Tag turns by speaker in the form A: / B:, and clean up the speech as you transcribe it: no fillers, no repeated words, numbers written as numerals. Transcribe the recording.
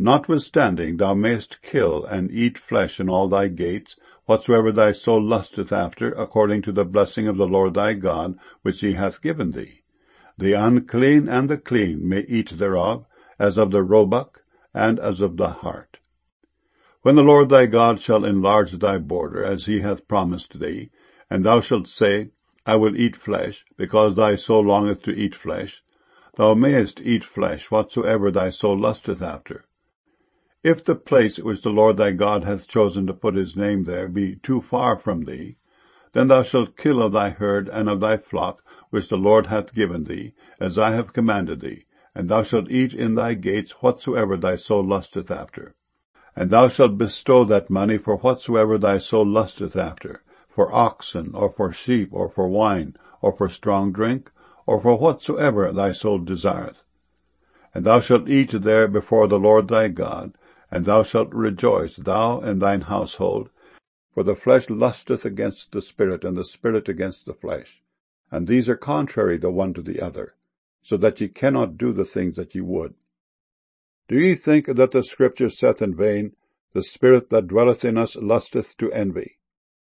A: Notwithstanding thou mayest kill and eat flesh in all thy gates, whatsoever thy soul lusteth after, according to the blessing of the Lord thy God, which he hath given thee. The unclean and the clean may eat thereof, as of the roebuck, and as of the hart. When the Lord thy God shall enlarge thy border, as he hath promised thee, and thou shalt say, I will eat flesh, because thy soul longeth to eat flesh, thou mayest eat flesh whatsoever thy soul lusteth after. If the place which the Lord thy God hath chosen to put his name there be too far from thee, then thou shalt kill of thy herd and of thy flock, which the Lord hath given thee, as I have commanded thee, and thou shalt eat in thy gates whatsoever thy soul lusteth after. And thou shalt bestow that money for whatsoever thy soul lusteth after, for oxen, or for sheep, or for wine, or for strong drink, or for whatsoever thy soul desireth. And thou shalt eat there before the Lord thy God, and thou shalt rejoice, thou and thine household, for the flesh lusteth against the spirit, and the spirit against the flesh, and these are contrary the one to the other, so that ye cannot do the things that ye would. Do ye think that the Scripture saith in vain, The spirit that dwelleth in us lusteth to envy?